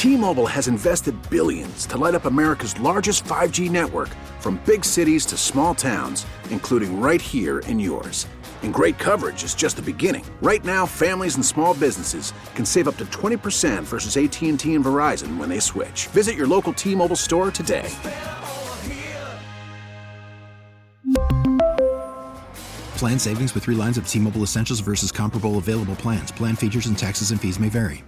T-Mobile has invested billions to light up America's largest 5G network, from big cities to small towns, including right here in yours. And great coverage is just the beginning. Right now, families and small businesses can save up to 20% versus AT&T and Verizon when they switch. Visit your local T-Mobile store today. Plan savings with 3 lines of T-Mobile Essentials versus comparable available plans. Plan features and taxes and fees may vary.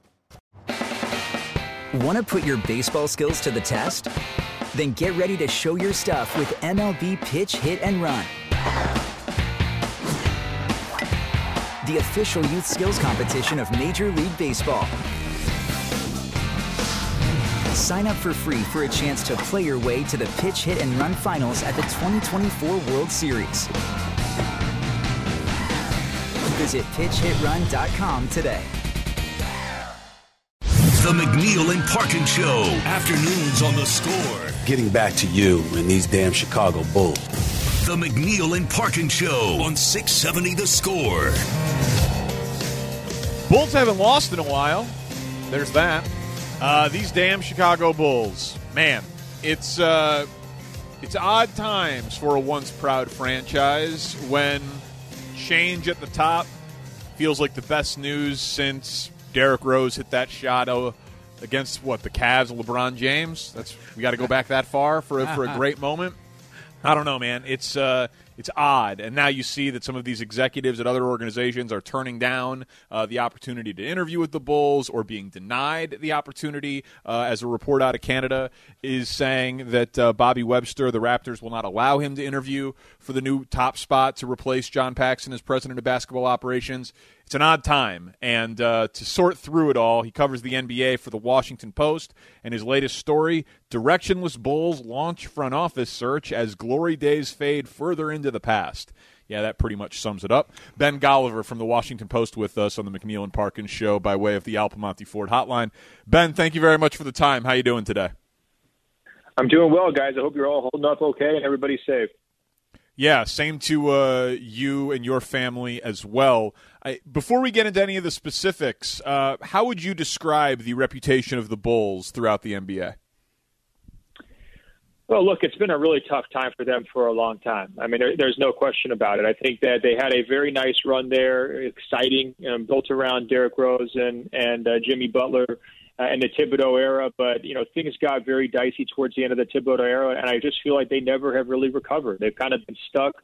Want to put your baseball skills to the test? Then get ready to show your stuff with MLB Pitch, Hit, and Run, the official youth skills competition of Major League Baseball. Sign up for free for a chance to play your way to the Pitch, Hit, and Run finals at the 2024 World Series. Visit pitchhitrun.com today. The McNeil and Parkin Show. Afternoons on The Score. Getting back to you and these damn Chicago Bulls. The McNeil and Parkin Show on 670 The Score. Bulls haven't lost in a while. There's that. These damn Chicago Bulls. Man, it's odd times for a once proud franchise when change at the top feels like the best news since Derrick Rose hit that shot against, the Cavs, LeBron James. We got to go back that far for a great moment. I don't know, man. It's odd. And now you see that some of these executives at other organizations are turning down the opportunity to interview with the Bulls or being denied the opportunity, as a report out of Canada is saying that Bobby Webster, the Raptors, will not allow him to interview for the new top spot to replace John Paxson as president of basketball operations. It's an odd time, and to sort through it all, he covers the NBA for the Washington Post, and his latest story, Directionless Bulls launch front office search as glory days fade further into the past. Yeah, that pretty much sums it up. Ben Golliver from the Washington Post with us on the McNeil and Parkin Show by way of the Al Piemonte Ford Hotline. Ben, thank you very much for the time. How you doing today? I'm doing well, guys. I hope you're all holding up okay and everybody's safe. Yeah, same to you and your family as well. Before we get into any of the specifics, how would you describe the reputation of the Bulls throughout the NBA? Well, look, it's been a really tough time for them for a long time. I mean, there's no question about it. I think that they had a very nice run there, exciting, built around Derrick Rose and Jimmy Butler and the Thibodeau era. But, things got very dicey towards the end of the Thibodeau era, and I just feel like they never have really recovered. They've kind of been stuck,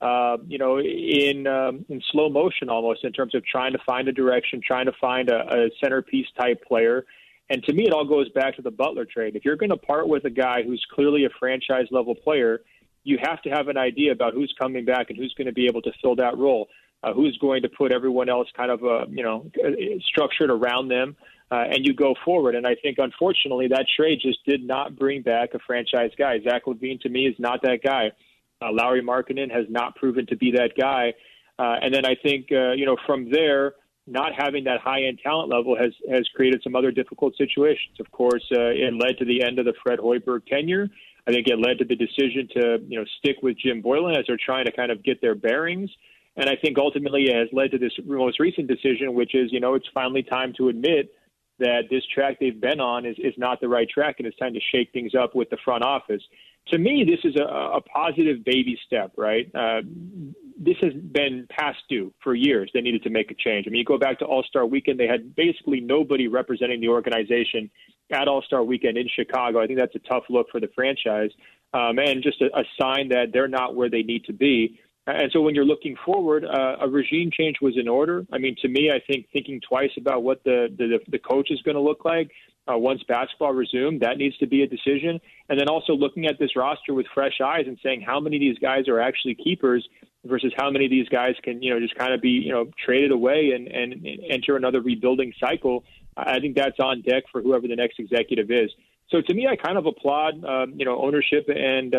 in slow motion almost in terms of trying to find a direction, trying to find a centerpiece type player. And to me, it all goes back to the Butler trade. If you're going to part with a guy who's clearly a franchise-level player, you have to have an idea about who's coming back and who's going to be able to fill that role, who's going to put everyone else kind of, structured around them, and you go forward. And I think, unfortunately, that trade just did not bring back a franchise guy. Zach LaVine, to me, is not that guy. Lauri Markkanen has not proven to be that guy. And then I think, from there, not having that high-end talent level has created some other difficult situations. Of course, it led to the end of the Fred Hoiberg tenure. I think it led to the decision to, stick with Jim Boylan as they're trying to kind of get their bearings. And I think ultimately it has led to this most recent decision, which is, it's finally time to admit that this track they've been on is not the right track, and it's time to shake things up with the front office. To me, this is a positive baby step, right? This has been past due for years. They needed to make a change. I mean, you go back to All-Star Weekend, they had basically nobody representing the organization at All-Star Weekend in Chicago. I think that's a tough look for the franchise, and just a sign that they're not where they need to be. And so when you're looking forward, a regime change was in order. I mean, to me, I think thinking twice about what the coach is going to look like once basketball resumed, that needs to be a decision. And then also looking at this roster with fresh eyes and saying how many of these guys are actually keepers versus how many of these guys can, just kind of be, traded away and enter another rebuilding cycle. I think that's on deck for whoever the next executive is. So to me, I kind of applaud, ownership and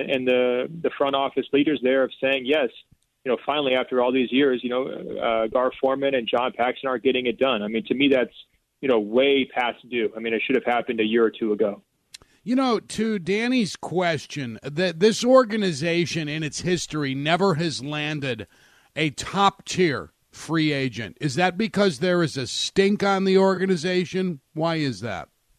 the front office leaders there of saying, yes, finally, after all these years, Gar Forman and John Paxson are getting it done. I mean, to me, that's, way past due. I mean, it should have happened a year or two ago. To Danny's question, that this organization in its history never has landed a top-tier free agent. Is that because there is a stink on the organization? Why is that?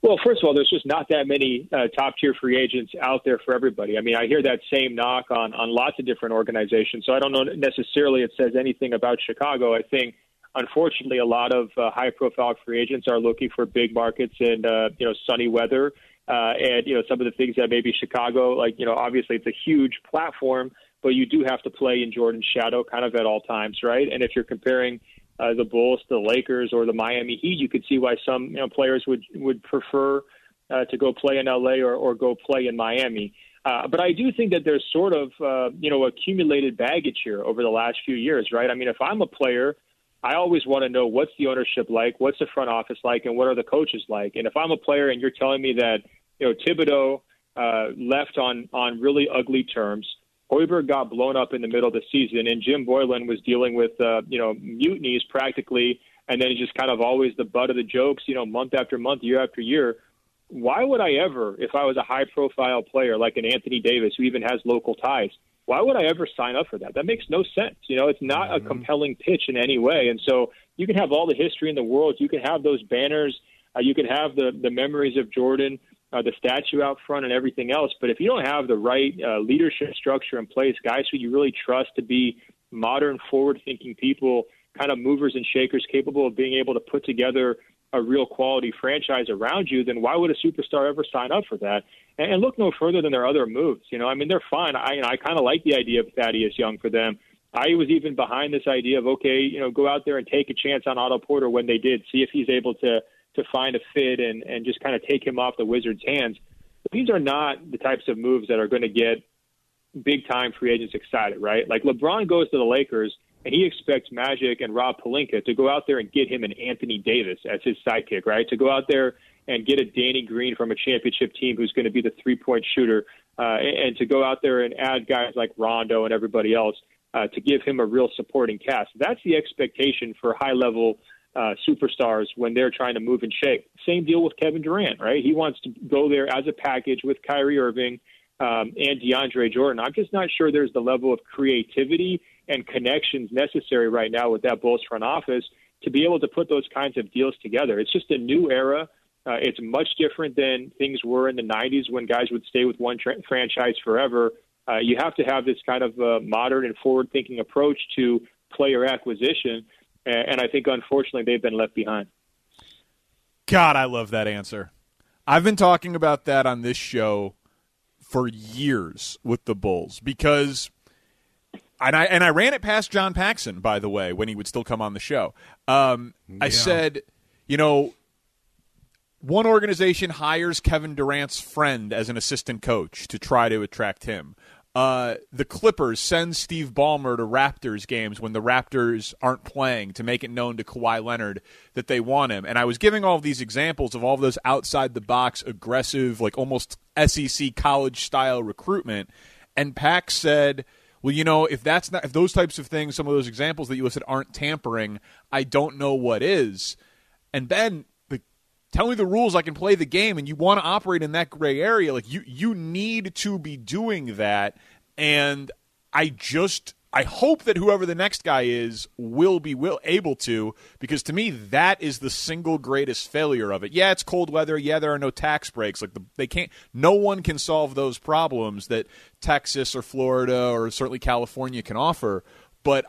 Well, first of all, there's just not that many top-tier free agents out there for everybody. I mean, I hear that same knock on lots of different organizations, so I don't know necessarily it says anything about Chicago. I think, unfortunately, a lot of high-profile free agents are looking for big markets and, sunny weather. And, some of the things that maybe Chicago, obviously it's a huge platform, but you do have to play in Jordan's shadow kind of at all times, right? And if you're comparing the Bulls to the Lakers or the Miami Heat, you could see why some players would prefer to go play in LA or go play in Miami. But I do think that there's sort of, accumulated baggage here over the last few years, right? I mean, if I'm a player, I always want to know what's the ownership like, what's the front office like, and what are the coaches like. And if I'm a player and you're telling me that, Thibodeau left on really ugly terms, Hoiberg got blown up in the middle of the season, and Jim Boylan was dealing with, mutinies practically, and then he's just kind of always the butt of the jokes, month after month, year after year. Why would I ever, if I was a high-profile player like an Anthony Davis who even has local ties, why would I ever sign up for that? That makes no sense. It's not a compelling pitch in any way. And so you can have all the history in the world. You can have those banners. You can have the memories of Jordan, the statue out front and everything else. But if you don't have the right leadership structure in place, guys who you really trust to be modern, forward-thinking people, kind of movers and shakers capable of being able to put together a real quality franchise around you, then why would a superstar ever sign up for that? And look no further than their other moves. They're fine. I kind of like the idea of Thaddeus Young for them. I was even behind this idea of, go out there and take a chance on Otto Porter when they did, see if he's able to find a fit and just kind of take him off the Wizards' hands. But these are not the types of moves that are going to get big-time free agents excited, right? Like LeBron goes to the Lakers, and he expects Magic and Rob Pelinka to go out there and get him an Anthony Davis as his sidekick, right? To go out there and get a Danny Green from a championship team who's going to be the three-point shooter, and to go out there and add guys like Rondo and everybody else to give him a real supporting cast. That's the expectation for high-level superstars when they're trying to move and shake. Same deal with Kevin Durant, right? He wants to go there as a package with Kyrie Irving and DeAndre Jordan. I'm just not sure there's the level of creativity and connections necessary right now with that Bulls front office to be able to put those kinds of deals together. It's just a new era. It's much different than things were in the 90s when guys would stay with one franchise forever. You have to have this kind of modern and forward-thinking approach to player acquisition. And I think, unfortunately, they've been left behind. God, I love that answer. I've been talking about that on this show for years with the Bulls because I ran it past John Paxson, by the way, when he would still come on the show. I said, one organization hires Kevin Durant's friend as an assistant coach to try to attract him. The Clippers send Steve Ballmer to Raptors games when the Raptors aren't playing to make it known to Kawhi Leonard that they want him. And I was giving all of these examples of all of those outside-the-box, aggressive, like almost SEC college-style recruitment. And Pax said, well, if those types of things, some of those examples that you listed aren't tampering, I don't know what is. And Ben, tell me the rules, I can play the game, and you want to operate in that gray area. Like you need to be doing that, and I hope that whoever the next guy is will be able to, because to me that is the single greatest failure of it. Yeah, it's cold weather. Yeah, there are no tax breaks. No one can solve those problems that Texas or Florida or certainly California can offer. But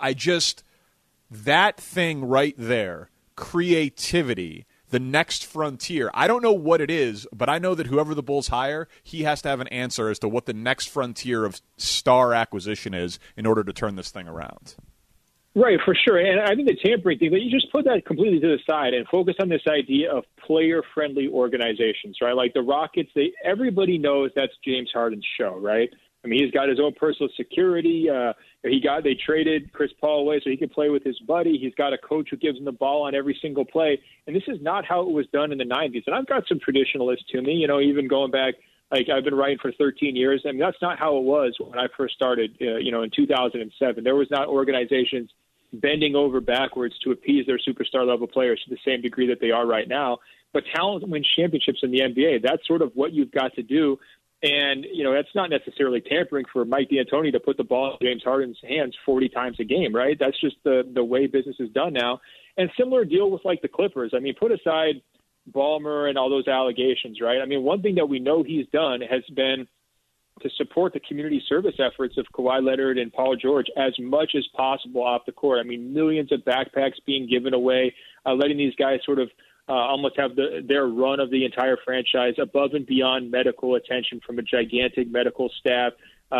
that thing right there, creativity, the next frontier. I don't know what it is, but I know that whoever the Bulls hire, he has to have an answer as to what the next frontier of star acquisition is in order to turn this thing around. Right, for sure. And I think the tampering thing, that you just put that completely to the side and focus on this idea of player-friendly organizations, right? Like the Rockets, everybody knows that's James Harden's show, right? I mean, he's got his own personal security. They traded Chris Paul away so he could play with his buddy. He's got a coach who gives him the ball on every single play. And this is not how it was done in the 90s. And I've got some traditionalists to me, even going back, like I've been writing for 13 years. I mean, that's not how it was when I first started, in 2007. There was not organizations bending over backwards to appease their superstar level players to the same degree that they are right now. But talent wins championships in the NBA. That's sort of what you've got to do. And, that's not necessarily tampering for Mike D'Antoni to put the ball in James Harden's hands 40 times a game, right? That's just the way business is done now. And similar deal with, like, the Clippers. I mean, put aside Ballmer and all those allegations, right? I mean, one thing that we know he's done has been to support the community service efforts of Kawhi Leonard and Paul George as much as possible off the court. I mean, millions of backpacks being given away, letting these guys sort of almost have their run of the entire franchise, above and beyond medical attention from a gigantic medical staff.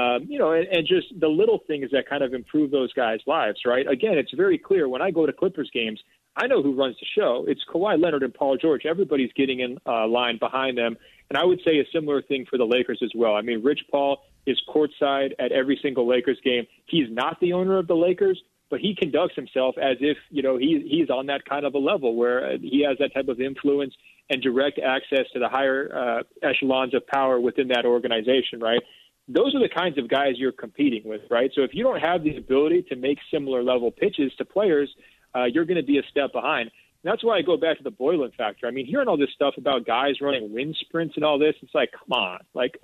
And just the little things that kind of improve those guys' lives, right? Again, it's very clear when I go to Clippers games, I know who runs the show. It's Kawhi Leonard and Paul George. Everybody's getting in line behind them. And I would say a similar thing for the Lakers as well. I mean, Rich Paul is courtside at every single Lakers game. He's not the owner of the Lakers, but he conducts himself as if, he's on that kind of a level where he has that type of influence and direct access to the higher echelons of power within that organization, right? Those are the kinds of guys you're competing with, right? So if you don't have the ability to make similar level pitches to players, you're going to be a step behind. And that's why I go back to the Boylen factor. I mean, hearing all this stuff about guys running wind sprints and all this, it's like, come on. Like,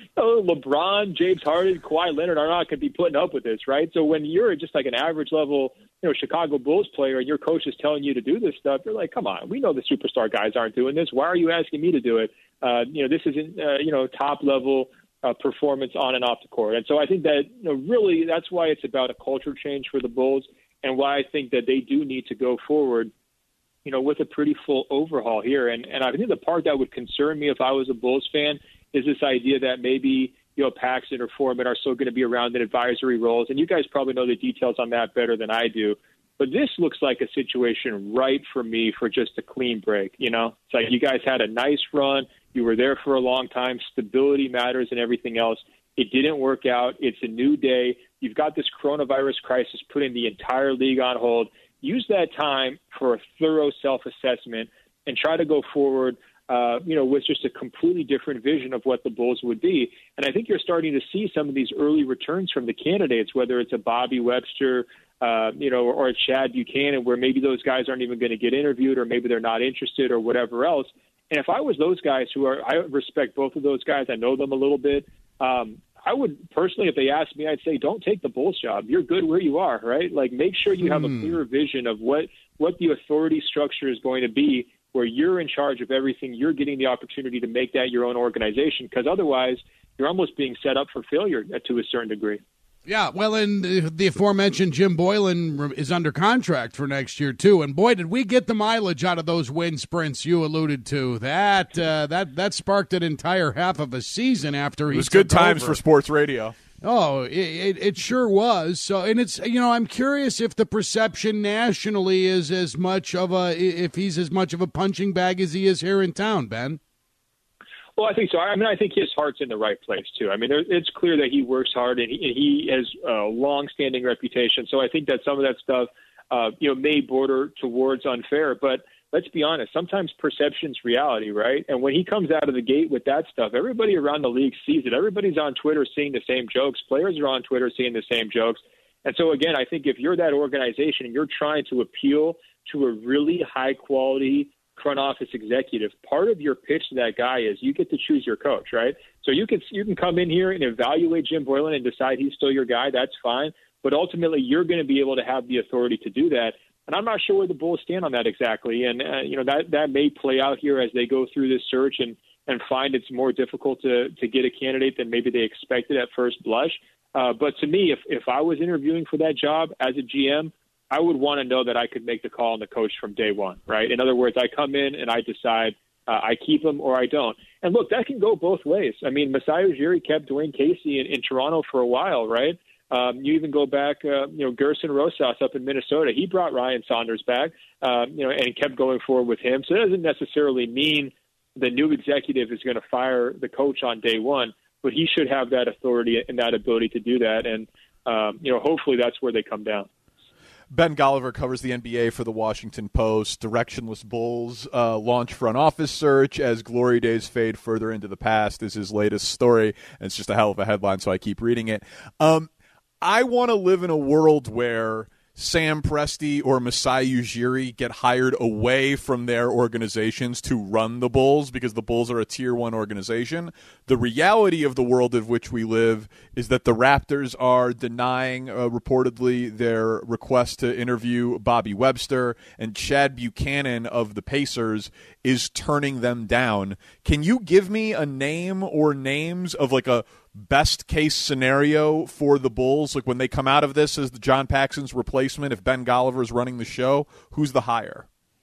LeBron, James Harden, Kawhi Leonard are not going to be putting up with this, right? So when you're just like an average level, Chicago Bulls player and your coach is telling you to do this stuff, you're like, come on, we know the superstar guys aren't doing this. Why are you asking me to do it? This isn't, top level performance on and off the court. And so I think that, really that's why it's about a culture change for the Bulls and why I think that they do need to go forward, with a pretty full overhaul here. And I think the part that would concern me if I was a Bulls fan is this idea that maybe, Paxson or Foreman are still going to be around in advisory roles. And you guys probably know the details on that better than I do. But this looks like a situation right for me for just a clean break. It's like you guys had a nice run. You were there for a long time. Stability matters and everything else. It didn't work out. It's a new day. You've got this coronavirus crisis putting the entire league on hold. Use that time for a thorough self-assessment and try to go forward, with just a completely different vision of what the Bulls would be. And I think you're starting to see some of these early returns from the candidates, whether it's a Bobby Webster, or a Chad Buchanan, where maybe those guys aren't even going to get interviewed or maybe they're not interested or whatever else. And if I was those guys I respect both of those guys. I know them a little bit. I would personally, if they asked me, I'd say, don't take the Bulls job. You're good where you are, right? Like, make sure you have a clear vision of what the authority structure is going to be, where you're in charge of everything. You're getting the opportunity to make that your own organization, because otherwise you're almost being set up for failure to a certain degree. Yeah, well, and the aforementioned Jim Boylen is under contract for next year, too. And, boy, did we get the mileage out of those wind sprints you alluded to. That sparked an entire half of a season after he took over. It was good times for sports radio. Oh, it sure was. So, and it's, I'm curious if the perception nationally is if he's as much of a punching bag as he is here in town, Ben. Well, I think so. I mean, I think his heart's in the right place, too. I mean, it's clear that he works hard and he has a long-standing reputation. So I think that some of that stuff, may border towards unfair. But let's be honest, sometimes perception's reality, right? And when he comes out of the gate with that stuff, everybody around the league sees it. Everybody's on Twitter seeing the same jokes. Players are on Twitter seeing the same jokes. And so, again, I think if you're that organization and you're trying to appeal to a really high-quality front office executive, part of your pitch to that guy is you get to choose your coach, right? So you can come in here and evaluate Jim Boylen and decide he's still your guy. That's fine. But ultimately, you're going to be able to have the authority to do that. And I'm not sure where the Bulls stand on that exactly. And, that may play out here as they go through this search and find it's more difficult to get a candidate than maybe they expected at first blush. But to me, if I was interviewing for that job as a GM, I would want to know that I could make the call on the coach from day one, right? In other words, I come in and I decide I keep him or I don't. And look, that can go both ways. I mean, Masai Ujiri kept Dwayne Casey in Toronto for a while, right? You even go back, Gerson Rosas up in Minnesota. He brought Ryan Saunders back, and kept going forward with him. So it doesn't necessarily mean the new executive is going to fire the coach on day one, but he should have that authority and that ability to do that. And, hopefully that's where they come down. Ben Golliver covers the NBA for the Washington Post. Directionless Bulls launch front office search as glory days fade further into the past is his latest story. And it's just a hell of a headline, so I keep reading it. I want to live in a world where Sam Presti or Masai Ujiri get hired away from their organizations to run the Bulls because the Bulls are a Tier 1 organization. The reality of the world of which we live is that the Raptors are denying reportedly their request to interview Bobby Webster, and Chad Buchanan of the Pacers is turning them down. Can you give me a name or names of like a best case scenario for the Bulls, like when they come out of this as the John Paxson's replacement, if Ben Golliver's running the show, who's the hire?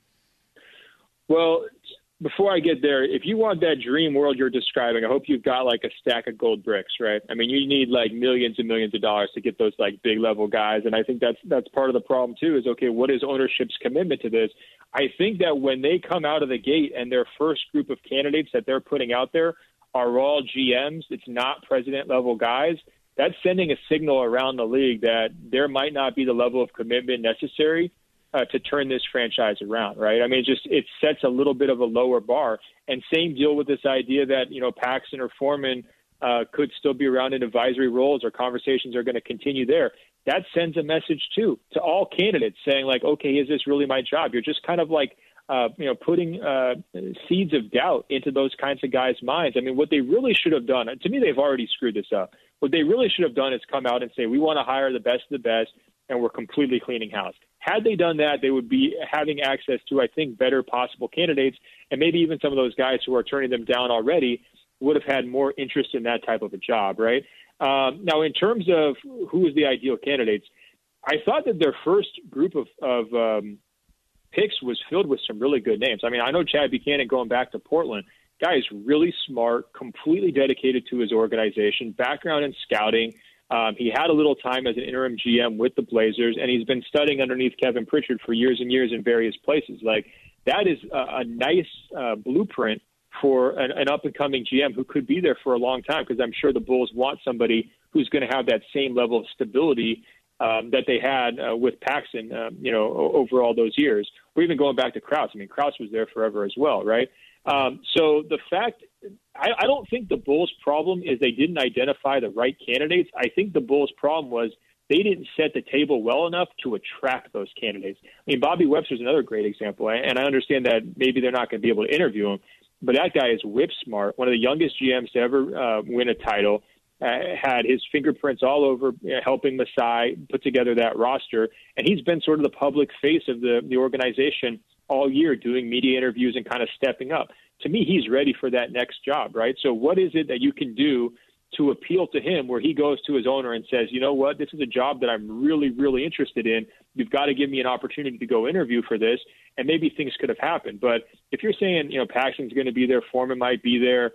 Well, before I get there, if you want that dream world you're describing, I hope you've got like a stack of gold bricks, right? I mean, you need like millions and millions of dollars to get those like big level guys. And I think that's part of the problem too, is okay, what is ownership's commitment to this? I think that when they come out of the gate and their first group of candidates that they're putting out there are all GMs, it's not president-level guys, that's sending a signal around the league that there might not be the level of commitment necessary to turn this franchise around, right? I mean, it sets a little bit of a lower bar. And same deal with this idea that, Paxson or Foreman could still be around in advisory roles, or conversations are going to continue there. That sends a message, too, to all candidates saying, like, okay, is this really my job? You're just kind of like, putting seeds of doubt into those kinds of guys' minds. I mean, what they really should have done, to me, they've already screwed this up. What they really should have done is come out and say, we want to hire the best of the best, and we're completely cleaning house. Had they done that, they would be having access to, I think, better possible candidates, and maybe even some of those guys who are turning them down already would have had more interest in that type of a job, right? Now, in terms of who is the ideal candidates, I thought that their first group of picks was filled with some really good names. I mean, I know Chad Buchanan going back to Portland. Guy is really smart, completely dedicated to his organization, background in scouting. He had a little time as an interim GM with the Blazers, and he's been studying underneath Kevin Pritchard for years and years in various places. Like, that is a nice blueprint for an up-and-coming GM who could be there for a long time, because I'm sure the Bulls want somebody who's going to have that same level of stability that they had with Paxson, over all those years. Or even going back to Krause. I mean, Krause was there forever as well, right? So the fact, I don't think the Bulls' problem is they didn't identify the right candidates. I think the Bulls' problem was they didn't set the table well enough to attract those candidates. I mean, Bobby Webster's another great example, and I understand that maybe they're not going to be able to interview him, but that guy is whip smart, one of the youngest GMs to ever win a title. Had his fingerprints all over helping Masai put together that roster. And he's been sort of the public face of the organization all year, doing media interviews and kind of stepping up. To me, he's ready for that next job, right? So what is it that you can do to appeal to him where he goes to his owner and says, you know what, this is a job that I'm really, really interested in. You've got to give me an opportunity to go interview for this. And maybe things could have happened. But if you're saying, Paxson's going to be there, Foreman might be there,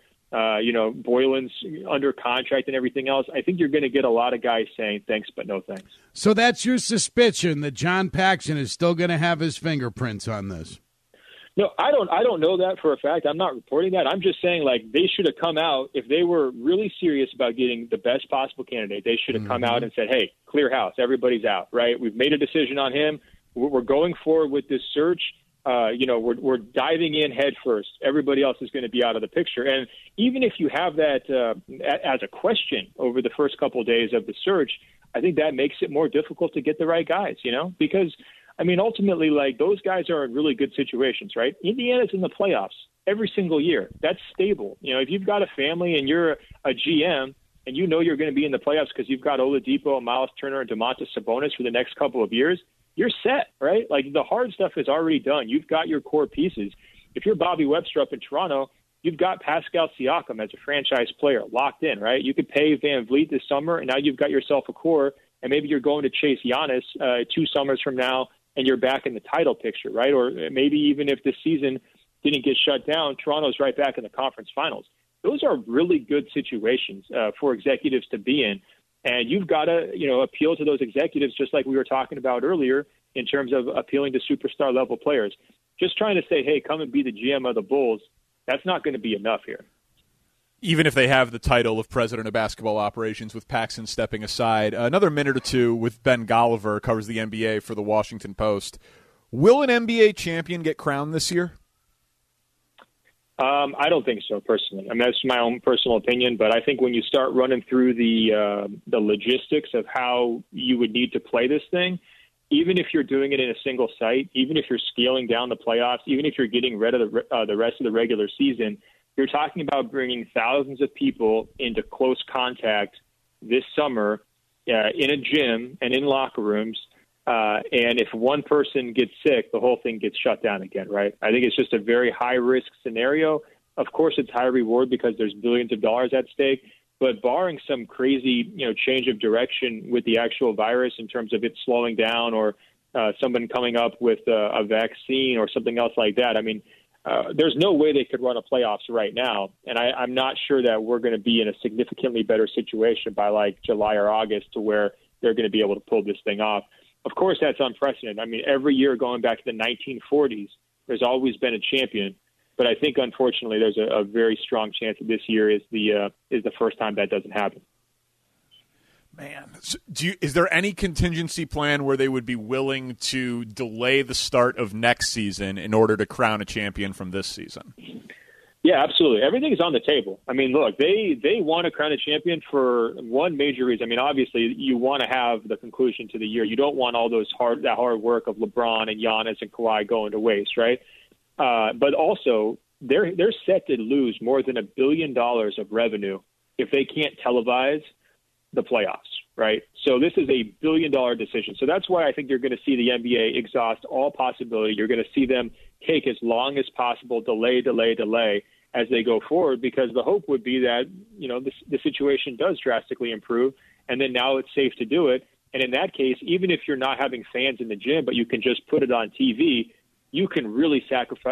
Boylan's under contract and everything else, I think you're going to get a lot of guys saying thanks, but no thanks. So that's your suspicion that John Paxson is still going to have his fingerprints on this? No, I don't know that for a fact. I'm not reporting that. I'm just saying, like, they should have come out, if they were really serious about getting the best possible candidate, they should have come out and said, hey, clear house, everybody's out, right? We've made a decision on him. We're going forward with this search. We're diving in head first. Everybody else is going to be out of the picture. And even if you have that as a question over the first couple of days of the search, I think that makes it more difficult to get the right guys, because, I mean, ultimately, like, those guys are in really good situations, right? Indiana's in the playoffs every single year. That's stable. If you've got a family and you're a GM and you're going to be in the playoffs because you've got Oladipo, Miles Turner, and Domantas Sabonis for the next couple of years, you're set, right? Like, the hard stuff is already done. You've got your core pieces. If you're Bobby Webster up in Toronto, you've got Pascal Siakam as a franchise player locked in, right? You could pay Van Vliet this summer, and now you've got yourself a core, and maybe you're going to chase Giannis 2 summers from now, and you're back in the title picture, right? Or maybe even if this season didn't get shut down, Toronto's right back in the conference finals. Those are really good situations for executives to be in. And you've got to, appeal to those executives, just like we were talking about earlier, in terms of appealing to superstar level players. Just trying to say, hey, come and be the GM of the Bulls, that's not going to be enough here. Even if they have the title of president of basketball operations with Paxson stepping aside. Another minute or two with Ben Golliver, covers the NBA for the Washington Post. Will an NBA champion get crowned this year? I don't think so, personally. I mean, that's my own personal opinion, but I think when you start running through the logistics of how you would need to play this thing, even if you're doing it in a single site, even if you're scaling down the playoffs, even if you're getting rid of the rest of the regular season, you're talking about bringing thousands of people into close contact this summer in a gym and in locker rooms. And if one person gets sick, the whole thing gets shut down again, right? I think it's just a very high-risk scenario. Of course, it's high reward because there's billions of dollars at stake. But barring some crazy, change of direction with the actual virus in terms of it slowing down or someone coming up with a vaccine or something else like that, I mean, there's no way they could run a playoffs right now. And I'm not sure that we're going to be in a significantly better situation by like July or August to where they're going to be able to pull this thing off. Of course, that's unprecedented. I mean, every year going back to the 1940s, there's always been a champion. But I think, unfortunately, there's a very strong chance that this year is the first time that doesn't happen. Man, so is there any contingency plan where they would be willing to delay the start of next season in order to crown a champion from this season? Yeah, absolutely. Everything is on the table. I mean, look, they want to crown a champion for one major reason. I mean, obviously, you want to have the conclusion to the year. You don't want all that hard work of LeBron and Giannis and Kawhi going to waste, right? But also, they're set to lose more than $1 billion of revenue if they can't televise the playoffs, right? So this is a $1 billion decision. So that's why I think you're going to see the NBA exhaust all possibility. You're going to see them take as long as possible, delay as they go forward, because the hope would be that, the situation does drastically improve, and then now it's safe to do it. And in that case, even if you're not having fans in the gym, but you can just put it on TV, you can really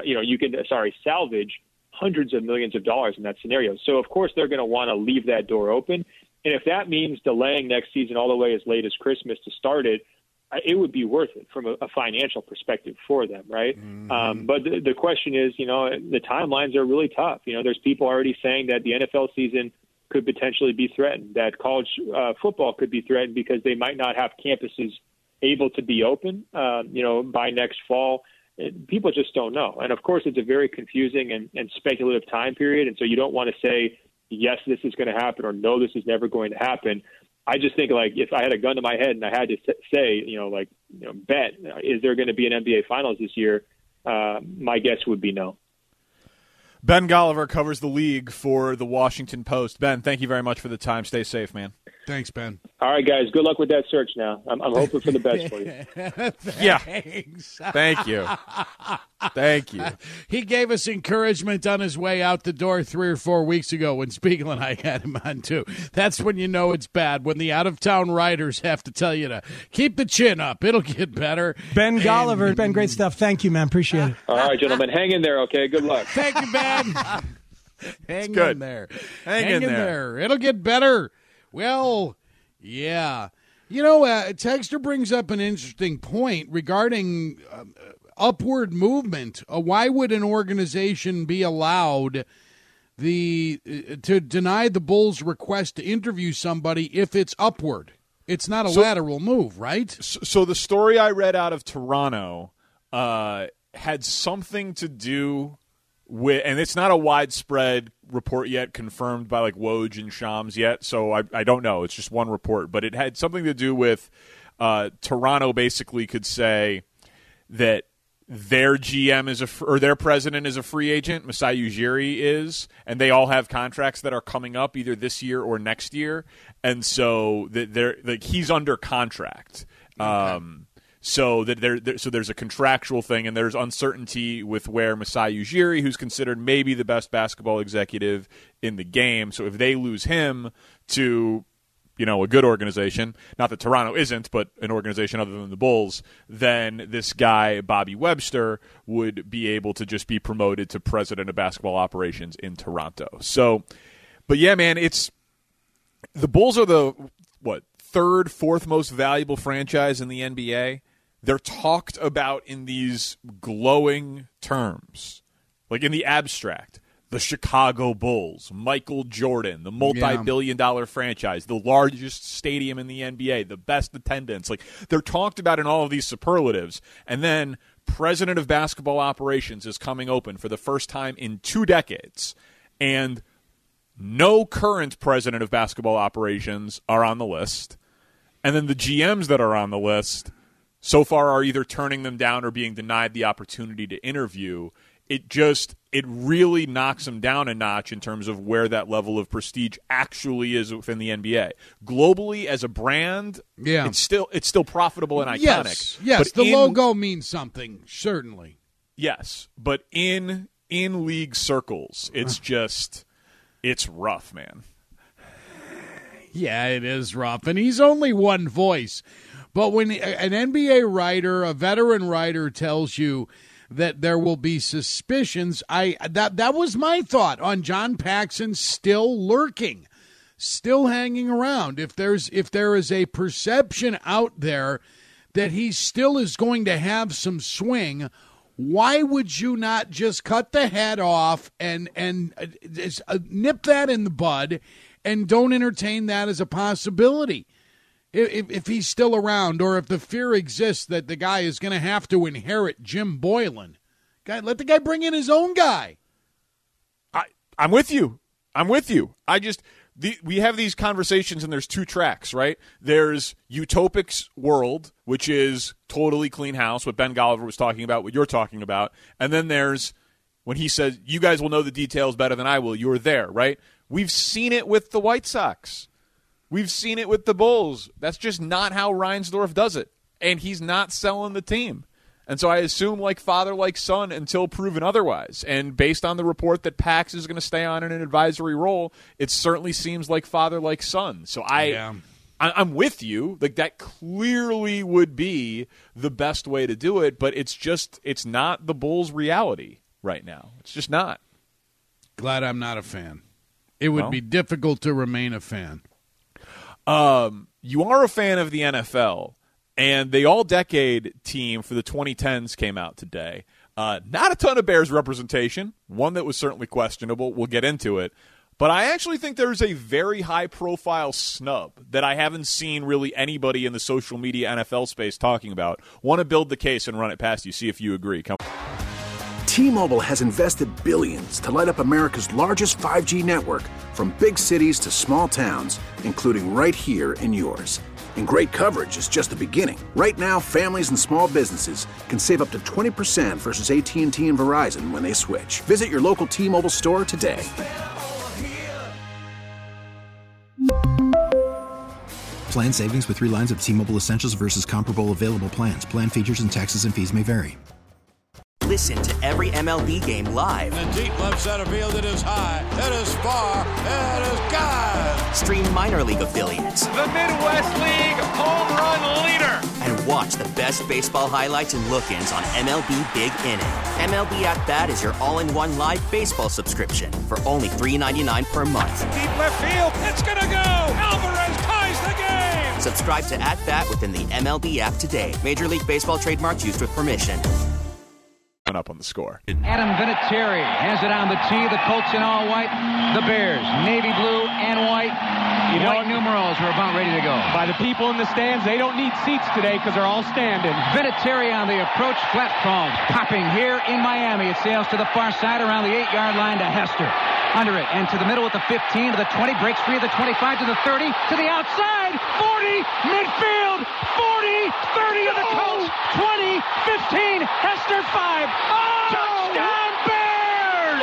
salvage hundreds of millions of dollars in that scenario. So, of course, they're going to want to leave that door open. And if that means delaying next season all the way as late as Christmas to start it, it would be worth it from a financial perspective for them, right? Mm-hmm. But the question is, the timelines are really tough. There's people already saying that the NFL season could potentially be threatened, that college football could be threatened because they might not have campuses able to be open, by next fall. People just don't know. And, of course, it's a very confusing and speculative time period, and so you don't want to say, yes, this is going to happen, or no, this is never going to happen. I just think, like, if I had a gun to my head and I had to say, bet, is there going to be an NBA Finals this year? My guess would be no. Ben Golliver covers the league for the Washington Post. Ben, thank you very much for the time. Stay safe, man. Thanks, Ben. All right, guys. Good luck with that search now. I'm hoping for the best for you. Yeah. Thank you. Thank you. He gave us encouragement on his way out the door 3 or 4 weeks ago when Spiegel and I had him on, too. That's when you know it's bad, when the out-of-town writers have to tell you to keep the chin up. It'll get better. Ben Golliver. Ben, great stuff. Thank you, man. Appreciate it. All right, gentlemen. Hang in there, okay? Good luck. Thank you, Ben. Hang in there. Hang in there. It'll get better. Well, yeah. Texter brings up an interesting point regarding upward movement. Why would an organization be allowed to deny the Bulls' request to interview somebody if it's upward? It's not a lateral move, right? So the story I read out of Toronto had something to do with, and it's not a widespread report yet, confirmed by like Woj and Shams yet, so I don't know. It's just one report, but it had something to do with Toronto basically could say that their GM or their president is a free agent, Masai Ujiri is, and they all have contracts that are coming up either this year or next year, and so that he's under contract. Okay. So that so there's a contractual thing, and there's uncertainty with where Masai Ujiri, who's considered maybe the best basketball executive in the game. So if they lose him to, a good organization, not that Toronto isn't, but an organization other than the Bulls, then this guy, Bobby Webster, would be able to just be promoted to president of basketball operations in Toronto. So, but yeah, man, the Bulls are the, third, fourth most valuable franchise in the NBA. They're talked about in these glowing terms, like in the abstract. The Chicago Bulls, Michael Jordan, the multi-billion-dollar franchise, the largest stadium in the NBA, the best attendance. Like, they're talked about in all of these superlatives. And then president of basketball operations is coming open for the first time in 2 decades. And no current president of basketball operations are on the list. And then the GMs that are on the list so far are either turning them down or being denied the opportunity to interview. It really knocks them down a notch in terms of where that level of prestige actually is within the NBA. Globally, as a brand, it's still profitable and iconic. Yes, but the logo means something, certainly. Yes, but in league circles, it's rough, man. Yeah, it is rough, and he's only one voice. But when an NBA writer, a veteran writer, tells you that there will be suspicions, that was my thought on John Paxson still lurking, still hanging around. If there is a perception out there that he still is going to have some swing, why would you not just cut the head off and nip that in the bud and don't entertain that as a possibility? If he's still around, or if the fear exists that the guy is going to have to inherit Jim Boylen, let the guy bring in his own guy. I'm with you. We have these conversations, and there's two tracks, right? There's Utopic's world, which is totally clean house, what Ben Golliver was talking about, what you're talking about. And then there's when he says, you guys will know the details better than I will. You're there, right? We've seen it with the White Sox. We've seen it with the Bulls. That's just not how Reinsdorf does it. And he's not selling the team. And so I assume like father, like son, until proven otherwise. And based on the report that Pax is going to stay on in an advisory role, it certainly seems like father, like son. So I'm with you. Like that clearly would be the best way to do it, but it's not the Bulls' reality right now. It's just not. Glad I'm not a fan. It would be difficult to remain a fan. You are a fan of the NFL, and the All-Decade team for the 2010s came out today. Not a ton of Bears representation, one that was certainly questionable. We'll get into it. But I actually think there's a very high-profile snub that I haven't seen really anybody in the social media NFL space talking about. Want to build the case and run it past you, see if you agree. Come. T-Mobile has invested billions to light up America's largest 5G network, from big cities to small towns, including right here in yours. And great coverage is just the beginning. Right now, families and small businesses can save up to 20% versus AT&T and Verizon when they switch. Visit your local T-Mobile store today. Plan savings with 3 lines of T-Mobile Essentials versus comparable available plans. Plan features and taxes and fees may vary. Listen to every MLB game live. In the deep left center field, it is high, it is far, it is gone. Stream minor league affiliates. The Midwest League home run leader. And watch the best baseball highlights and look-ins on MLB Big Inning. MLB At Bat is your all-in-one live baseball subscription for only $3.99 per month. Deep left field, it's gonna go. Alvarez ties the game. Subscribe to At Bat within the MLB app today. Major League Baseball trademarks used with permission. Up on the score. Adam Vinatieri has it on the tee. The Colts in all white. The Bears, navy blue and white. White numerals are about ready to go. By the people in the stands, they don't need seats today because they're all standing. Vinatieri on the approach, flat crawled. Popping here in Miami. It sails to the far side around the 8-yard line to Hester. Under it and to the middle at the 15, to the 20, breaks free of the 25 to the 30, to the outside, 40, midfield, 40, 30 of the Colts, 20, 15, Hester 5. Touchdown Bears!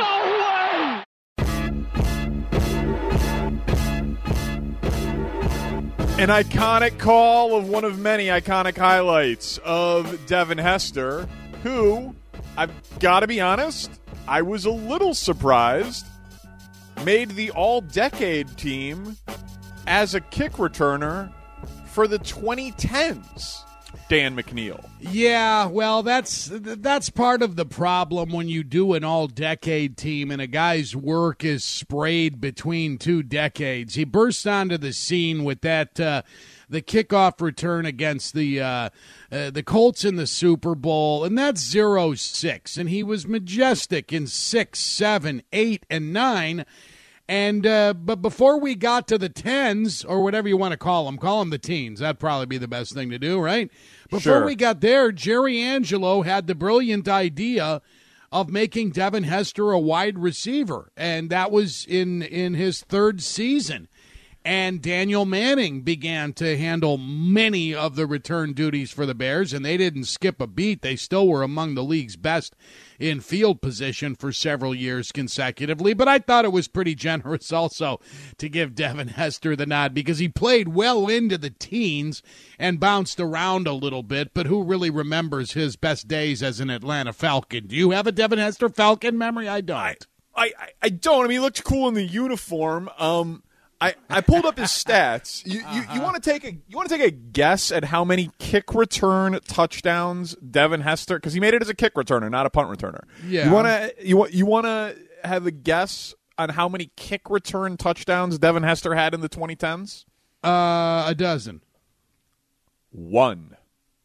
No way! An iconic call of one of many iconic highlights of Devin Hester, who, I've got to be honest, I was a little surprised made the all-decade team as a kick returner for the 2010s, Dan McNeil. Yeah, well, that's part of the problem when you do an all-decade team and a guy's work is sprayed between 2 decades. He burst onto the scene with that the kickoff return against the Colts in the Super Bowl, and that's 0-6, and he was majestic in 6, 7, 8, and 9. And but before we got to the 10s, or whatever you want to call them the teens. That'd probably be the best thing to do, right? Before we got there, Jerry Angelo had the brilliant idea of making Devin Hester a wide receiver, and that was in his 3rd season. And Daniel Manning began to handle many of the return duties for the Bears, and they didn't skip a beat. They still were among the league's best in field position for several years consecutively. But I thought it was pretty generous also to give Devin Hester the nod because he played well into the teens and bounced around a little bit. But who really remembers his best days as an Atlanta Falcon? Do you have a Devin Hester Falcon memory? I don't. I don't. I mean, he looked cool in the uniform. I pulled up his stats. You want to take a guess at how many kick return touchdowns Devin Hester, because he made it as a kick returner, not a punt returner. Yeah. You want to have a guess on how many kick return touchdowns Devin Hester had in the 2010s? A dozen. One.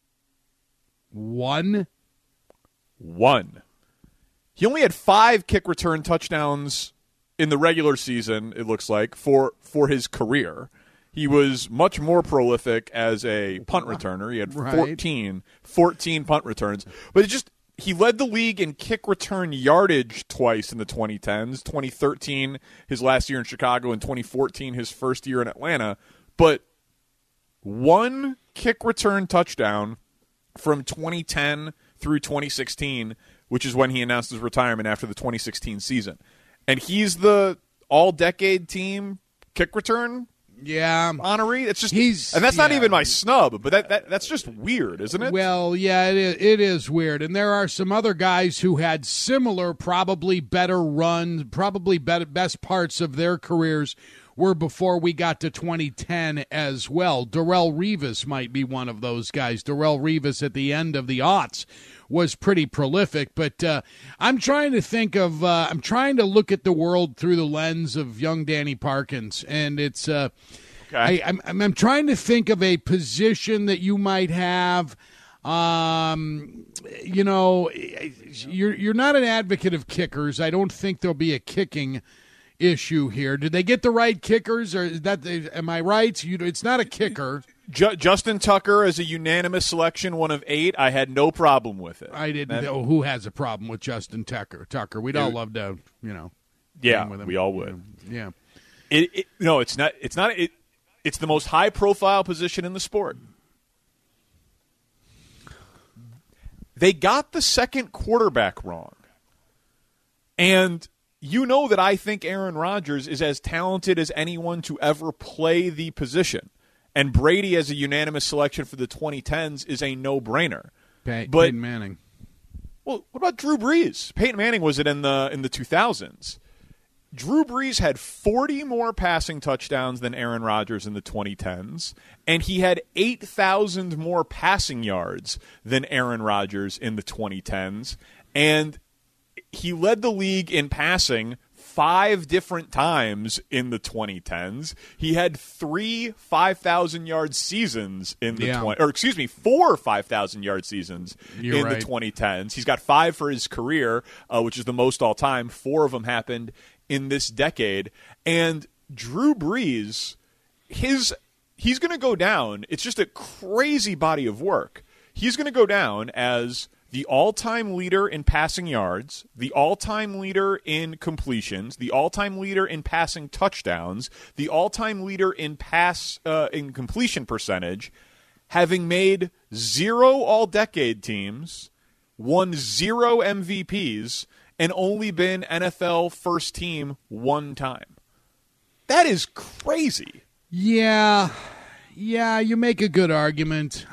He only had 5 kick return touchdowns in the regular season, it looks like, for his career. He was much more prolific as a punt returner. He had 14 punt returns. But he led the league in kick return yardage twice in the 2010s. 2013, his last year in Chicago, and 2014, his first year in Atlanta. But 1 kick return touchdown from 2010 through 2016, which is when he announced his retirement after the 2016 season. And he's the all-decade team kick return honoree. It's just and that's not even my snub, but that's just weird, isn't it? Well, yeah, it is weird. And there are some other guys who had similar, probably better runs, probably best parts of their careers were before we got to 2010 as well. Darrelle Revis might be one of those guys. Darrelle Revis at the end of the aughts was pretty prolific, but I'm trying to think of I'm trying to look at the world through the lens of young Danny Parkins, and it's I'm trying to think of a position that you might have. You know, you're not an advocate of kickers. I don't think there'll be a kicking issue here. Did they get the right kickers, or is that am I right? It's not a kicker. Justin Tucker as a unanimous selection, one of 8. I had no problem with it. I didn't know who has a problem with Justin Tucker. We'd all love to, Yeah, with him. We all would. Yeah. No, it's not. It's not. It's the most high-profile position in the sport. They got the second quarterback wrong, and you know that I think Aaron Rodgers is as talented as anyone to ever play the position. And Brady as a unanimous selection for the 2010s is a no-brainer. Peyton Manning. Well, what about Drew Brees? Peyton Manning was it in the 2000s. Drew Brees had 40 more passing touchdowns than Aaron Rodgers in the 2010s, and he had 8,000 more passing yards than Aaron Rodgers in the 2010s. And he led the league in passing 5 different times in the 2010s. He had 3 5,000-yard seasons in the 4 5,000-yard seasons the 2010s. He's got 5 for his career, which is the most all-time. 4 of them happened in this decade. And Drew Brees, he's going to go down. It's just a crazy body of work. He's going to go down as the all-time leader in passing yards, the all-time leader in completions, the all-time leader in passing touchdowns, the all-time leader in in completion percentage, having made 0 all-decade teams, won 0 MVPs, and only been NFL first team 1 time. That is crazy. Yeah, you make a good argument.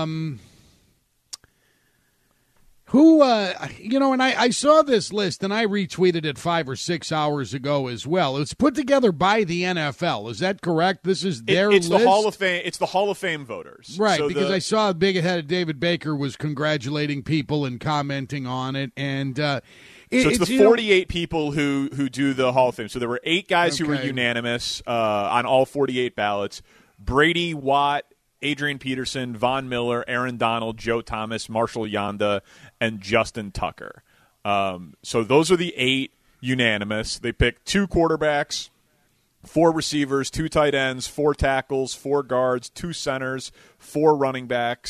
And I saw this list, and I retweeted it 5 or 6 hours ago as well. It was put together by the NFL. Is that correct? This is their list? The Hall of Fame. It's the Hall of Fame voters. Right, so because I saw big-headed David Baker was congratulating people and commenting on it. And so it's the 48 people who do the Hall of Fame. So there were 8 guys who were unanimous on all 48 ballots. Brady, Watt, Adrian Peterson, Von Miller, Aaron Donald, Joe Thomas, Marshall Yanda, and Justin Tucker. So those are the 8 unanimous. They picked 2 quarterbacks, 4 receivers, 2 tight ends, 4 tackles, 4 guards, 2 centers, 4 running backs,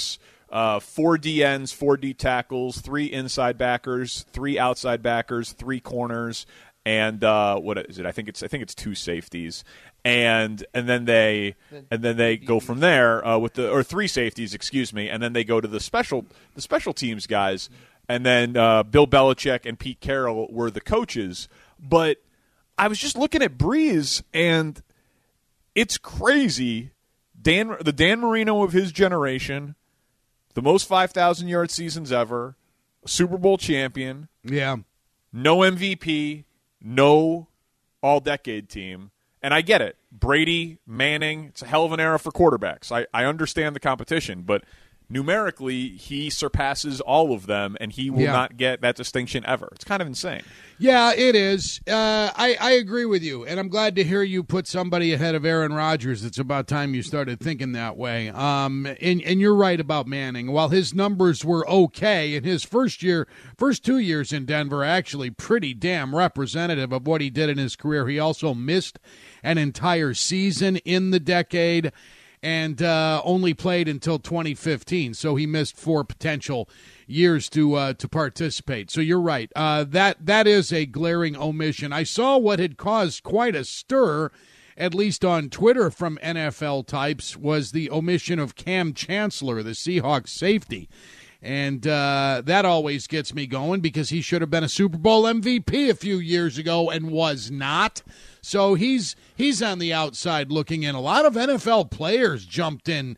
4 DNs, 4 D tackles, 3 inside backers, 3 outside backers, 3 corners, and what is it? I think it's 2 safeties, and then they go from there with 3 safeties, excuse me, and then they go to the special teams guys, and then Bill Belichick and Pete Carroll were the coaches. But I was just looking at Brees, and it's crazy. The Dan Marino of his generation, the most 5,000-yard seasons ever, Super Bowl champion. Yeah. No MVP, no all-decade team. And I get it. Brady, Manning, it's a hell of an era for quarterbacks. I understand the competition, but numerically he surpasses all of them, and he will not get that distinction ever. It's kind of insane. Yeah, it is. I agree with you, and I'm glad to hear you put somebody ahead of Aaron Rodgers. It's about time you started thinking that way. And you're right about Manning. While his numbers were okay in his first 2 years in Denver, actually pretty damn representative of what he did in his career. He also missed an entire season in the decade and only played until 2015, so he missed 4 potential years to participate. So you're right. That is a glaring omission. I saw what had caused quite a stir, at least on Twitter, from NFL types, was the omission of Cam Chancellor, the Seahawks safety. And that always gets me going because he should have been a Super Bowl MVP a few years ago and was not. So he's on the outside looking in. A lot of NFL players jumped in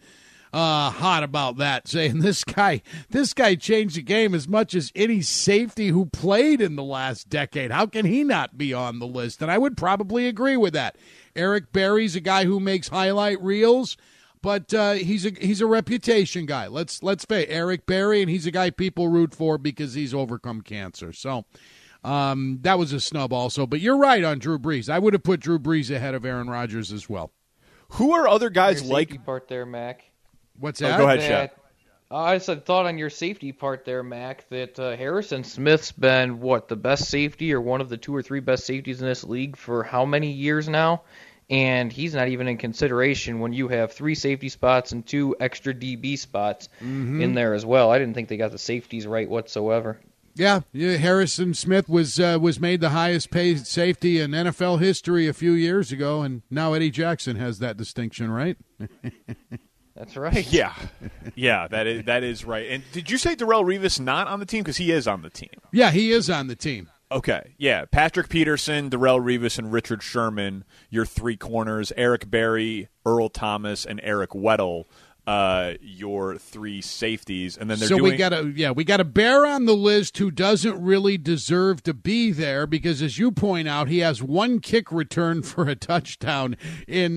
hot about that, saying this guy changed the game as much as any safety who played in the last decade. How can he not be on the list? And I would probably agree with that. Eric Berry's a guy who makes highlight reels, but he's a reputation guy. Let's face Eric Berry, and he's a guy people root for because he's overcome cancer. So that was a snub also. But you're right on Drew Brees. I would have put Drew Brees ahead of Aaron Rodgers as well. Who are other guys your safety part there, Mac? What's that? Go ahead, Shep. I just thought on your safety part there, Mac, that Harrison Smith's been, the best safety or one of the 2 or 3 best safeties in this league for how many years now? And he's not even in consideration when you have 3 safety spots and 2 extra DB spots in there as well. I didn't think they got the safeties right whatsoever. Yeah, Harrison Smith was made the highest paid safety in NFL history a few years ago, and now Eddie Jackson has that distinction, right? That's right. Yeah, that is right. And did you say Darrelle Revis not on the team? Because he is on the team. Yeah, he is on the team. Okay, yeah. Patrick Peterson, Darrelle Revis, and Richard Sherman, your 3 corners. Eric Berry, Earl Thomas, and Eric Weddle, your 3 safeties. And then we got a bear on the list who doesn't really deserve to be there because, as you point out, he has 1 kick return for a touchdown in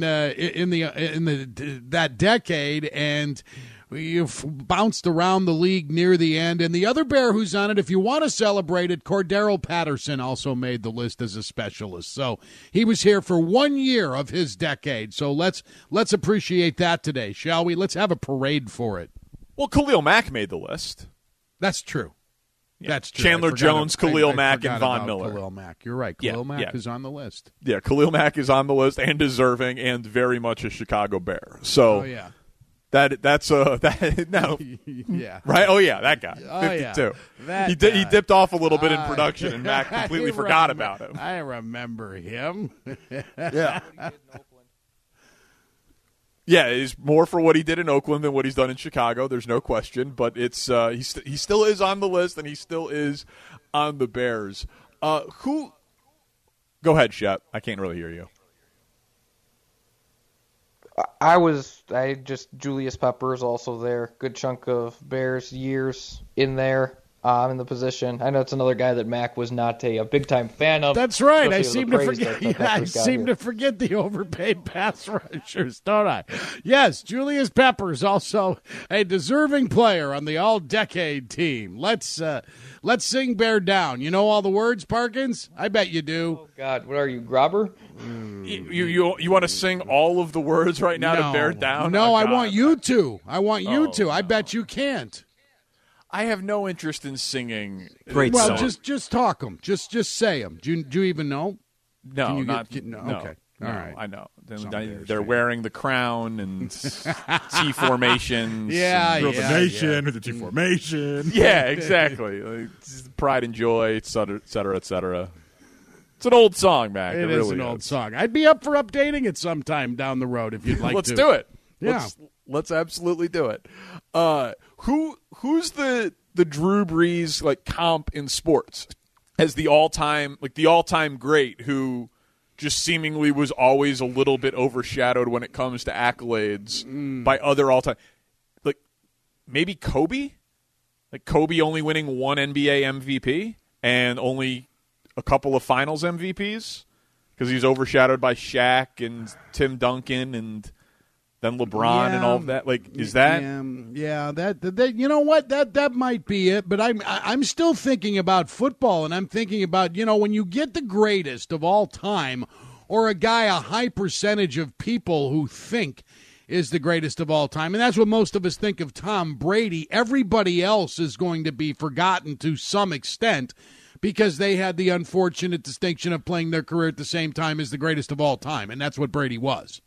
that decade, and you've bounced around the league near the end. And the other bear who's on it, if you want to celebrate it, Cordero Patterson also made the list as a specialist. So he was here for 1 year of his decade. So let's appreciate that today, shall we? Let's have a parade for it. Well, Khalil Mack made the list. That's true. Yeah. That's true. Chandler Jones, Khalil Mack, and Von Miller. Khalil Mack. You're right. Khalil Mack is on the list. Yeah, Khalil Mack is on the list and deserving and very much a Chicago Bear. So yeah. That's no. Yeah. Right? Oh, yeah, that guy. 52. Yeah. He dipped off a little bit in production, and Mac completely forgot about him. I remember him. Yeah. Yeah, it's more for what he did in Oakland than what he's done in Chicago. There's no question, but it's he still is on the list, and he still is on the Bears. Who? Go ahead, Shep. I can't really hear you. Julius Peppers also there. Good chunk of Bears years in there in the position. I know it's another guy that Mac was not a big-time fan of. That's right. I seem to forget. To forget the overpaid pass rushers, don't I? Yes, Julius Peppers also a deserving player on the all-decade team. Let's sing Bear Down. You know all the words, Parkins? I bet you do. Oh, God. What are you, Grobber? You want to sing all of the words right now to Bear Down? No, I want you to. I bet you can't. I have no interest in singing. Great song. song. Just talk them. Just say them. Do you even know? No, Okay. No, All right. I know. Bears They're fan. wearing the crown and T formations. Yeah, Build the nation with the T formation. Yeah, exactly. Like, pride and joy, et cetera, et cetera, et cetera. It's an old song, Mac. It really is an old song. I'd be up for updating it sometime down the road if you'd like Let's to. do it. Yeah. Let's absolutely do it. Who's the Drew Brees like comp in sports as the all time great who just seemingly was always a little bit overshadowed when it comes to accolades by other all time, like maybe Kobe, like Kobe only winning one NBA MVP and only a couple of Finals MVPs because he's overshadowed by Shaq and Tim Duncan and then LeBron and all of that. Like, is that? Yeah, that you know what? That might be it. But I'm still thinking about football, and I'm thinking about, when you get the greatest of all time, or a guy a high percentage of people who think is the greatest of all time, and that's what most of us think of Tom Brady. Everybody else is going to be forgotten to some extent, because they had the unfortunate distinction of playing their career at the same time as the greatest of all time, and that's what Brady was.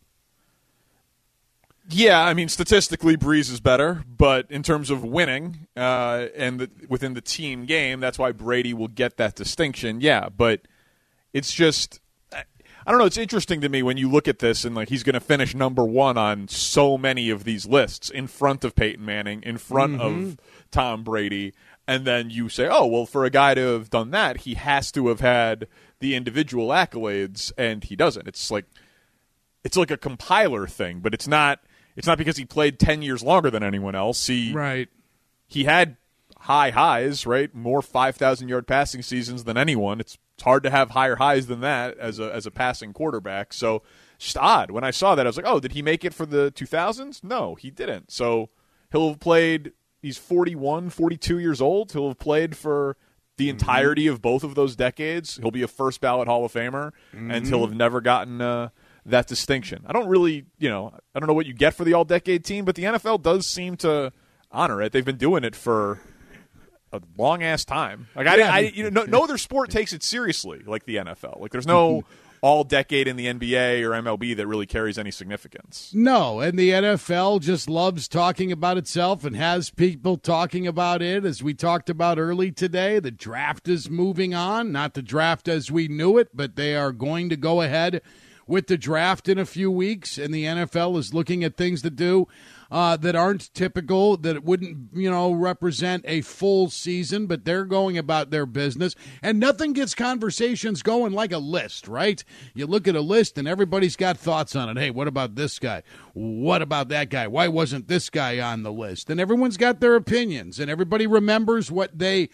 Yeah, I mean, statistically, Brees is better, but in terms of winning within the team game, that's why Brady will get that distinction. Yeah, but it's just, I don't know, it's interesting to me when you look at this and like he's going to finish number one on so many of these lists in front of Peyton Manning, in front of Tom Brady. And then you say, oh, well, for a guy to have done that, he has to have had the individual accolades, and he doesn't. It's like a compiler thing, but it's not because he played 10 years longer than anyone else. He had high highs, right? More 5,000-yard passing seasons than anyone. It's hard to have higher highs than that as a passing quarterback. So it's just odd. When I saw that, I was like, oh, did he make it for the 2000s? No, he didn't. So he'll have played. He's 41, 42 years old. He'll have played for the entirety of both of those decades. He'll be a first-ballot Hall of Famer, and he'll have never gotten that distinction. I don't really, I don't know what you get for the all-decade team, but the NFL does seem to honor it. They've been doing it for a long-ass time. Like no other sport takes it seriously like the NFL. Like there's no all-decade in the NBA or MLB that really carries any significance. No, and the NFL just loves talking about itself and has people talking about it. As we talked about early today, the draft is moving on. Not the draft as we knew it, but they are going to go ahead with the draft in a few weeks, and the NFL is looking at things to do that aren't typical, that wouldn't, represent a full season, but they're going about their business. And nothing gets conversations going like a list, right? You look at a list and everybody's got thoughts on it. Hey, what about this guy? What about that guy? Why wasn't this guy on the list? And everyone's got their opinions, and everybody remembers what they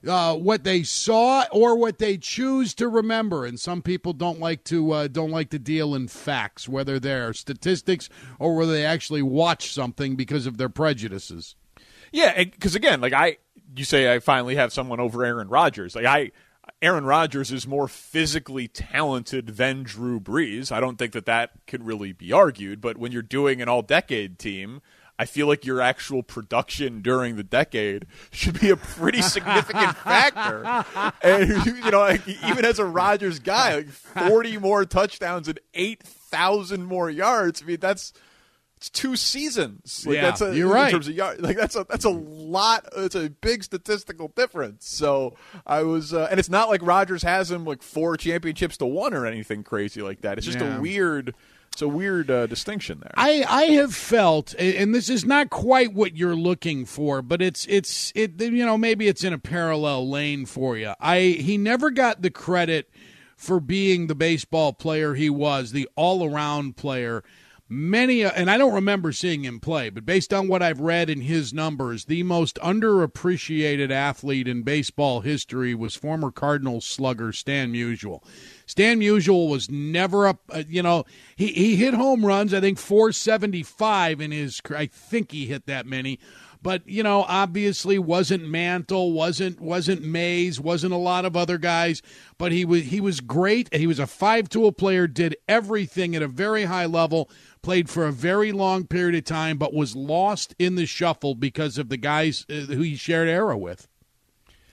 saw or what they choose to remember, and some people don't like to deal in facts, whether they're statistics or whether they actually watch something because of their prejudices. Yeah, because again, you say I finally have someone over Aaron Rodgers. Aaron Rodgers is more physically talented than Drew Brees. I don't think that could really be argued. But when you're doing an all-decade team, I feel like your actual production during the decade should be a pretty significant factor. And, even as a Rodgers guy, 40 more touchdowns and 8,000 more yards. I mean, it's 2 seasons. You're right. In terms of yards, that's a lot. It's a big statistical difference. So I was, and it's not like Rodgers has him 4 championships to 1 or anything crazy like that. It's just a weird distinction there. I have felt, and this is not quite what you're looking for, but it's maybe it's in a parallel lane for you. He never got the credit for being the baseball player he was, the all-around player. And I don't remember seeing him play, but based on what I've read in his numbers, the most underappreciated athlete in baseball history was former Cardinals slugger Stan Musial. Stan Musial was never he hit home runs, I think 475 in his, I think he hit that many. But, obviously wasn't Mantle, wasn't Mays, wasn't a lot of other guys. But he was great, and he was a 5-tool player, did everything at a very high level, played for a very long period of time, but was lost in the shuffle because of the guys who he shared era with.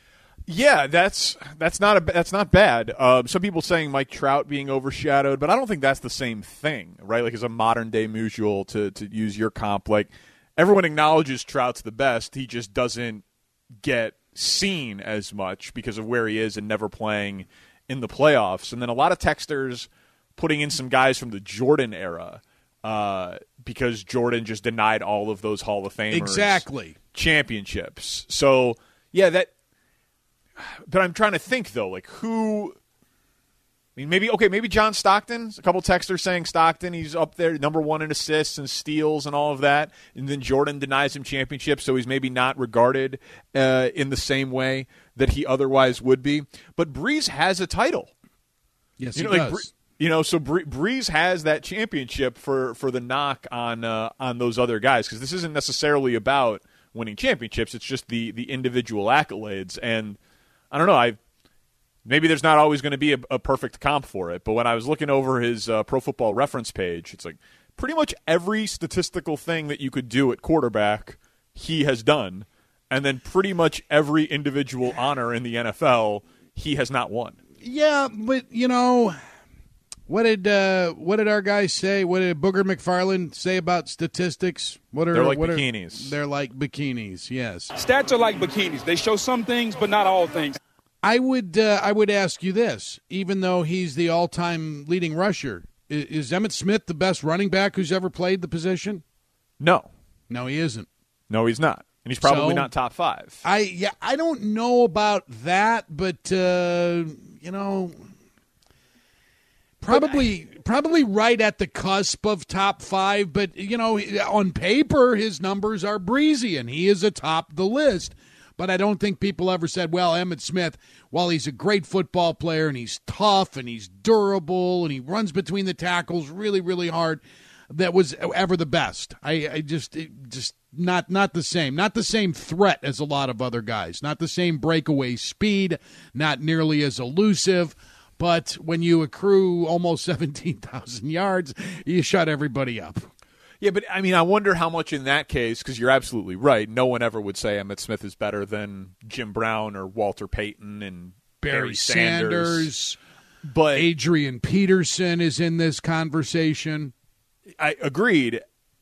Yeah, that's not bad. Some people saying Mike Trout being overshadowed, but I don't think that's the same thing, right? Like as a modern day Musial, to use your comp, like everyone acknowledges Trout's the best. He just doesn't get seen as much because of where he is and never playing in the playoffs. And then a lot of texters putting in some guys from the Jordan era because Jordan just denied all of those Hall of Famers championships. So yeah, but I'm trying to think though, like who. I mean, maybe John Stockton. A couple texters saying Stockton, he's up there, number one in assists and steals and all of that. And then Jordan denies him championships, so he's maybe not regarded in the same way that he otherwise would be. But Breeze has a title. Yes, he does. So Breeze has that championship for the knock on those other guys, because this isn't necessarily about winning championships. It's just the individual accolades. And I don't know, maybe there's not always going to be a perfect comp for it, but when I was looking over his Pro Football Reference page, it's like pretty much every statistical thing that you could do at quarterback, he has done, and then pretty much every individual honor in the NFL, he has not won. Yeah, but what did our guys say? What did Booger McFarland say about statistics? They're like bikinis. They're like bikinis. Yes, Stats are like bikinis. They show some things, but not all things. I would ask you this: even though he's the all-time leading rusher, is Emmitt Smith the best running back who's ever played the position? No, he isn't. No, he's not, and he's probably not top 5. I don't know about that, but probably right at the cusp of top 5. But on paper his numbers are breezy, and he is atop the list. But I don't think people ever said, well, Emmitt Smith, while he's a great football player and he's tough and he's durable and he runs between the tackles really, really hard, that was ever the best. I just not the same. Not the same threat as a lot of other guys. Not the same breakaway speed. Not nearly as elusive. But when you accrue almost 17,000 yards, you shut everybody up. Yeah, but I mean, I wonder how much in that case, because you're absolutely right. No one ever would say Emmitt Smith is better than Jim Brown or Walter Payton and Barry Sanders. But Adrian Peterson is in this conversation. I agreed.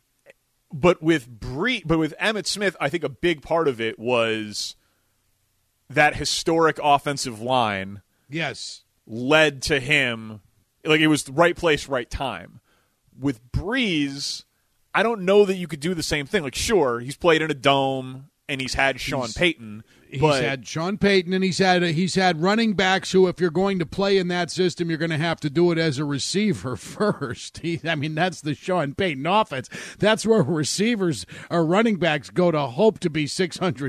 But with Emmitt Smith, I think a big part of it was that historic offensive line. Yes. Led to him, like it was the right place, right time. With Breeze, I don't know that you could do the same thing. Like, sure, he's played in a dome and he's had Sean Payton. He's had Sean Payton, and he's had running backs who, if you're going to play in that system, you're going to have to do it as a receiver first. That's the Sean Payton offense. That's where receivers or running backs go to hope to be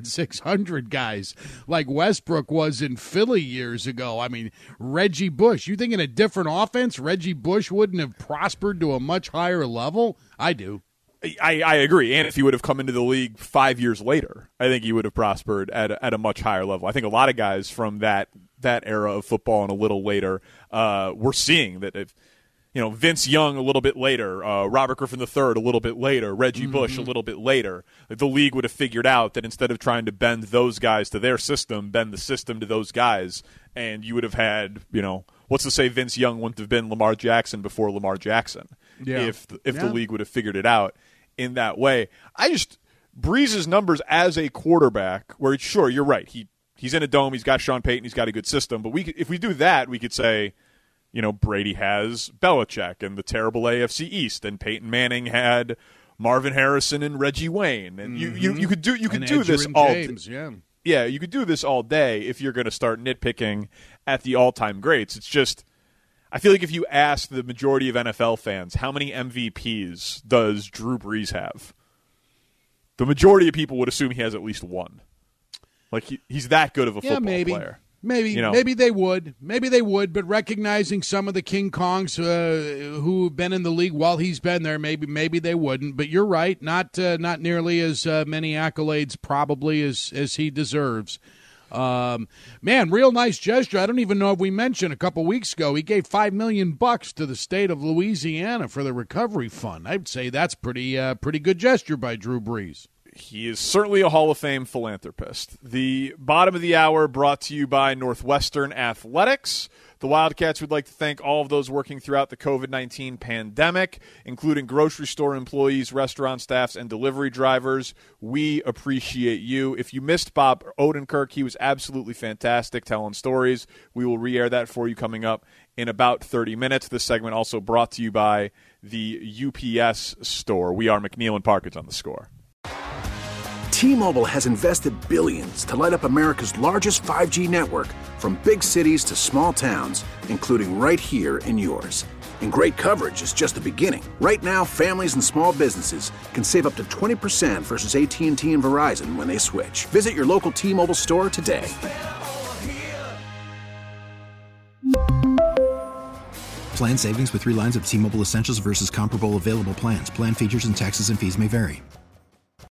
600 guys, like Westbrook was in Philly years ago. I mean, Reggie Bush. You think in a different offense, Reggie Bush wouldn't have prospered to a much higher level? I do. I agree, and if he would have come into the league 5 years later, I think he would have prospered at a much higher level. I think a lot of guys from that era of football and a little later, we're seeing that if Vince Young a little bit later, Robert Griffin III a little bit later, Reggie Bush a little bit later, the league would have figured out that instead of trying to bend those guys to their system, bend the system to those guys, and you would have had what's to say Vince Young wouldn't have been Lamar Jackson before Lamar Jackson if the league would have figured it out in that way. Breeze's numbers as a quarterback, where sure, you're right, he's in a dome, he's got Sean Payton, he's got a good system, but if we do that, we could say, Brady has Belichick and the terrible AFC East, and Peyton Manning had Marvin Harrison and Reggie Wayne, and you could do this all James, yeah, you could do this all day if you're going to start nitpicking at the all-time greats. It's just, I feel like if you ask the majority of NFL fans, how many MVPs does Drew Brees have? The majority of people would assume he has at least one. Like, he's that good of a football player. Maybe they would. But recognizing some of the King Kongs who've been in the league while he's been there, maybe they wouldn't. But you're right, not nearly as many accolades probably as he deserves. Man, real nice gesture. I don't even know if we mentioned a couple weeks ago he gave $5 million to the state of Louisiana for the recovery fund. I'd say that's pretty good gesture by Drew Brees. He is certainly a Hall of Fame philanthropist. The bottom of the hour brought to you by Northwestern Athletics. The Wildcats would like to thank all of those working throughout the COVID-19 pandemic, including grocery store employees, restaurant staffs, and delivery drivers. We appreciate you. If you missed Bob Odenkirk, he was absolutely fantastic telling stories. We will re-air that for you coming up in about 30 minutes. This segment also brought to you by the UPS Store. We are McNeil and Parkins on The Score. T-Mobile has invested billions to light up America's largest 5G network, from big cities to small towns, including right here in yours. And great coverage is just the beginning. Right now, families and small businesses can save up to 20% versus AT&T and Verizon when they switch. Visit your local T-Mobile store today. Plan savings with 3 lines of T-Mobile Essentials versus comparable available plans. Plan features and taxes and fees may vary.